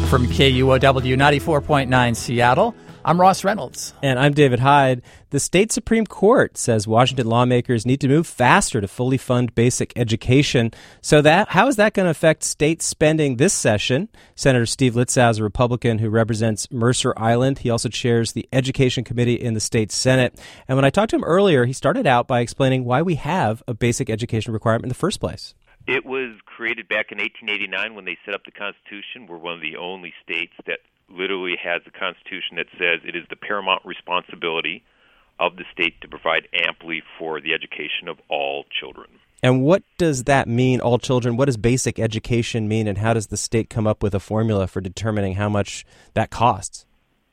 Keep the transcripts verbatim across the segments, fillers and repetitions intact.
From K U O W ninety-four point nine Seattle, I'm Ross Reynolds. And I'm David Hyde. The state Supreme Court says Washington lawmakers need to move faster to fully fund basic education. So that how is that going to affect state spending this session? Senator Steve Litzau is a Republican who represents Mercer Island. He also chairs the Education Committee in the state Senate. And when I talked to him earlier, he started out by explaining why we have a basic education requirement in the first place. It was created back in eighteen eighty-nine when they set up the Constitution. We're one of the only states that literally has a Constitution that says it is the paramount responsibility of the state to provide amply for the education of all children. And what does that mean, all children? What does basic education mean, and how does the state come up with a formula for determining how much that costs?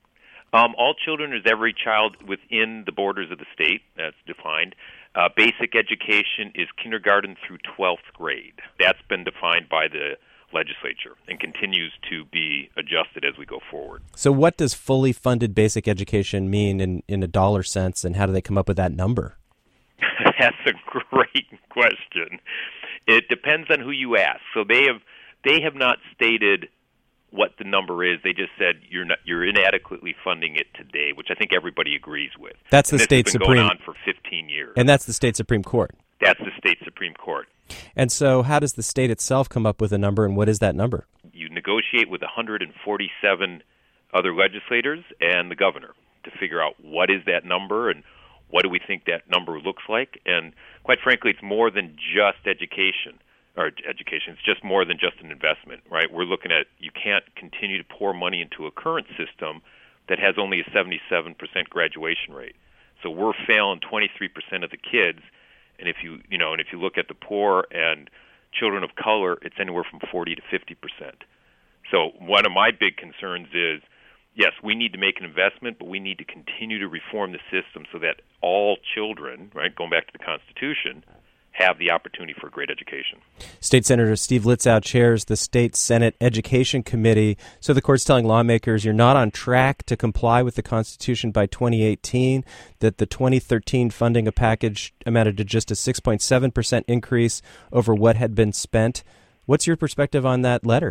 Um, all children is every child within the borders of the state. That's defined. Uh, basic education is kindergarten through twelfth grade. That's been defined by the legislature and continues to be adjusted as we go forward. So what does fully funded basic education mean in, in a dollar sense, and how do they come up with that number? That's a great question. It depends on who you ask. So they have they have not stated what the number is. They just said you're not you're inadequately funding it today, which I think everybody agrees with. That's and the this state has been Supreme going on for fifteen years. And that's the state Supreme Court. That's the state Supreme Court. And so how does the state itself come up with a number, and what is that number? You negotiate with one hundred forty-seven other legislators and the governor to figure out what is that number and what do we think that number looks like. And quite frankly, it's more than just education. Or education, it's just more than just an investment, right? We're looking at you can't continue to pour money into a current system that has only a seventy-seven percent graduation rate. So we're failing twenty-three percent of the kids, and if you you know, and if you look at the poor and children of color, it's anywhere from forty to fifty percent. So one of my big concerns is, yes, we need to make an investment, but we need to continue to reform the system so that all children, right, going back to the Constitution, have the opportunity for a great education. State Senator Steve Litzau chairs the State Senate Education Committee. So the court's telling lawmakers you're not on track to comply with the Constitution by twenty eighteen, that the twenty thirteen funding a package amounted to just a six point seven percent increase over what had been spent. What's your perspective on that letter?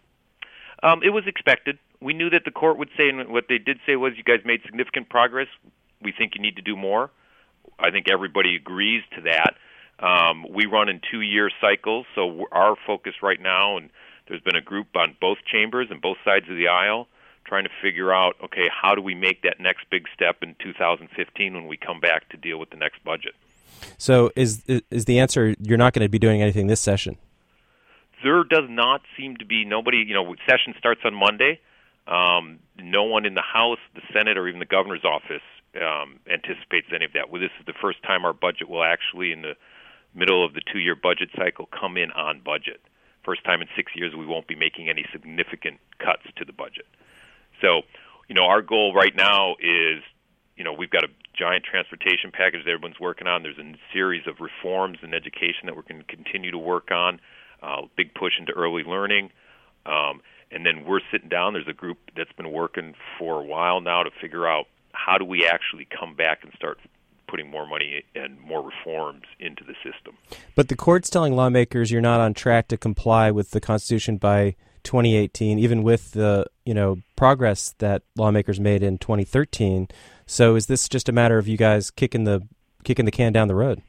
Um, it was expected. We knew that the court would say, and what they did say was, you guys made significant progress. We think you need to do more. I think everybody agrees to that. Um, we run in two-year cycles, so our focus right now, and there's been a group on both chambers and both sides of the aisle trying to figure out, okay, how do we make that next big step in two thousand fifteen when we come back to deal with the next budget? So is is the answer you're not going to be doing anything this session? There does not seem to be nobody, you know, session starts on Monday. Um, no one in the House, the Senate, or even the governor's office um, anticipates any of that. Well, this is the first time our budget will actually, in the middle of the two-year budget cycle, come in on budget. First time in six years we won't be making any significant cuts to the budget. So, you know, our goal right now is, you know, we've got a giant transportation package that everyone's working on. There's a series of reforms in education that we're going to continue to work on, uh, big push into early learning. Um, and then we're sitting down. There's a group that's been working for a while now to figure out how do we actually come back and start putting more money and more reforms into the system. But the court's telling lawmakers you're not on track to comply with the Constitution by twenty eighteen, even with the, you know, progress that lawmakers made in twenty thirteen. So is this just a matter of you guys kicking the kicking the can down the road?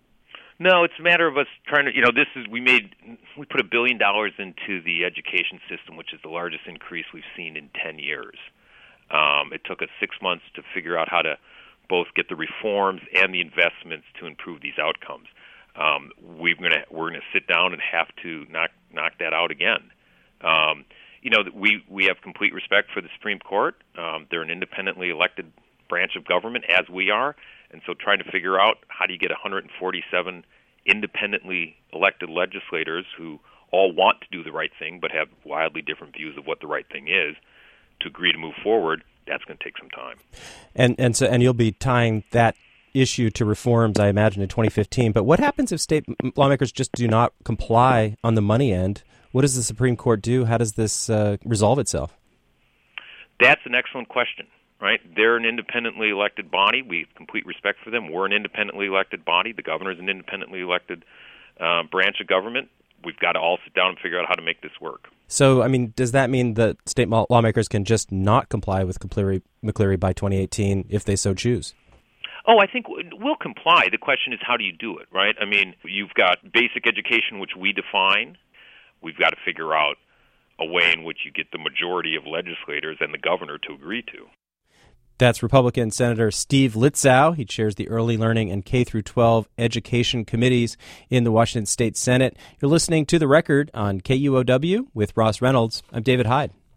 No, it's a matter of us trying to, you know, this is, we made, we put a billion dollars into the education system, which is the largest increase we've seen in ten years. Um, it took us six months to figure out how to both get the reforms and the investments to improve these outcomes. Um, we're going to we're going to sit down and have to knock knock that out again. Um, you know, we we have complete respect for the Supreme Court. Um, they're an independently elected branch of government, as we are, and so trying to figure out how do you get one hundred forty-seven independently elected legislators who all want to do the right thing but have wildly different views of what the right thing is to agree to move forward. That's going to take some time. And and so and you'll be tying that issue to reforms, I imagine, in twenty fifteen. But what happens if state lawmakers just do not comply on the money end? What does the Supreme Court do? How does this uh, resolve itself? That's an excellent question, right? They're an independently elected body. We have complete respect for them. We're an independently elected body. The governor is an independently elected uh, branch of government. we've got to all sit down and figure out how to make this work. So, I mean, does that mean that state lawmakers can just not comply with McCleary, McCleary by twenty eighteen if they so choose? Oh, I think we'll comply. The question is, how do you do it, right? I mean, you've got basic education, which we define. We've got to figure out a way in which you get the majority of legislators and the governor to agree to. That's Republican Senator Steve Litzau. He chairs the Early Learning and K through twelve Education Committees in the Washington State Senate. You're listening to The Record on K U O W with Ross Reynolds. I'm David Hyde.